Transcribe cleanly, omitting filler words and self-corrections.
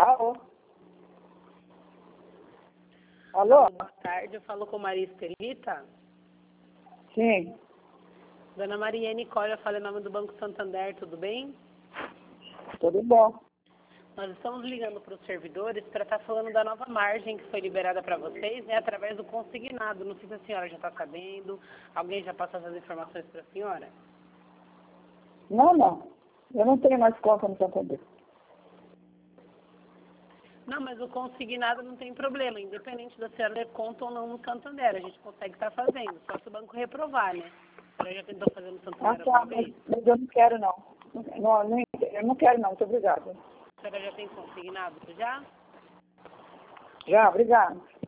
Alô? Alô? Boa tarde, eu falo com Maria Estelita. Sim. Dona Maria Nicole, eu falo em nome do Banco Santander, tudo bem? Tudo bom. Nós estamos ligando para os servidores para estar falando da nova margem que foi liberada para vocês, né, através do consignado. Não sei se a senhora já está sabendo, alguém já passou essas informações para a senhora? Não. Eu não tenho mais conta no Santander. Não, mas o consignado não tem problema, independente da senhora ter conta ou não no Santander, a gente consegue estar fazendo, só se o banco reprovar, né? A senhora já tentou fazer no Santander alguma vez? Mas eu não quero não. Eu não quero não, muito obrigada. A senhora já tem consignado já? Já, obrigada.